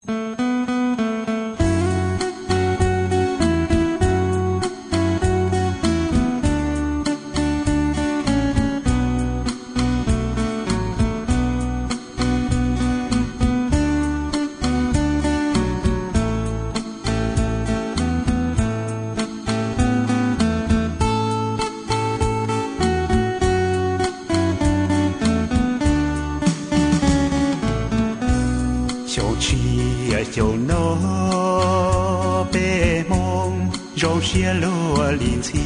Châu nó bê mong rong xia lúa linh chi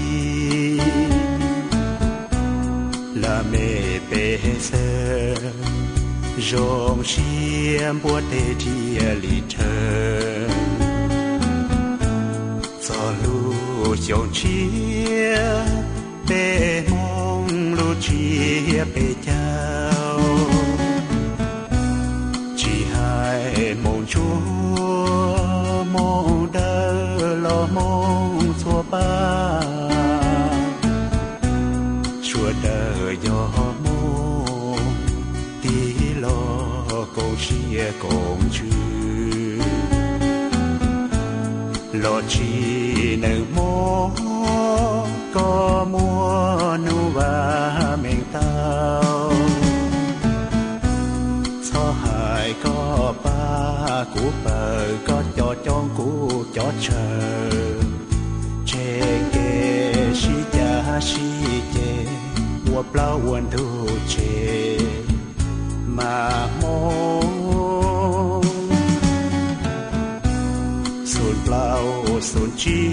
là mẹ bê sơ rong xia bùa tê chia lì thơ cho lúa châu chia bê mong lúa chia bê chao mong chúa mong đỡ lo mong chúa ba chúa đỡ gió mong tí lo cầu xia công chư lo chi nở mô có mua nu và mình tao cho hai có ba của bờ có cho chọn của cho chờ che kê si cha si chê của bao quần thu chê mà mong xuân bao xuân chi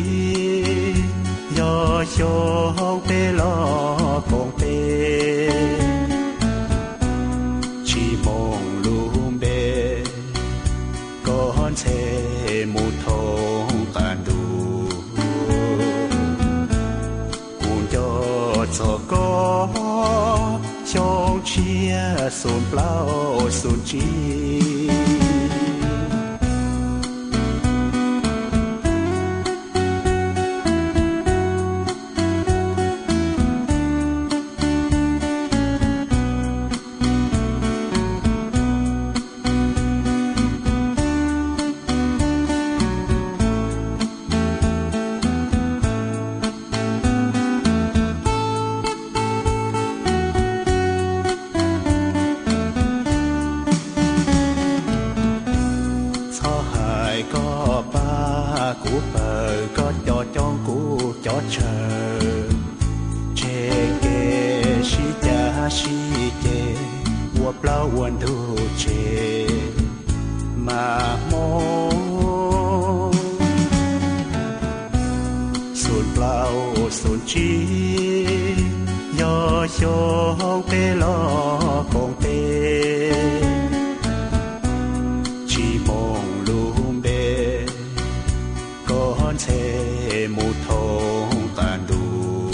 do cho bê lo con bê chỉ mong luôn bê con sẽ một thôn tàn đủ cùng cho có trong chia xuân bao xuân chi của bờ có cho chọn của cho chờ che kê si cha si chê của bao quần thu chê mà mong xuân bao xuân chi do cho bê lo con bê chỉ mong luôn bê con sẽ một thôn tàn đủ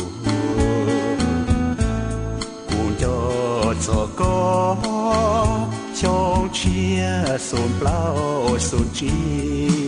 cùng cho có trong chia xuân bao xuân chi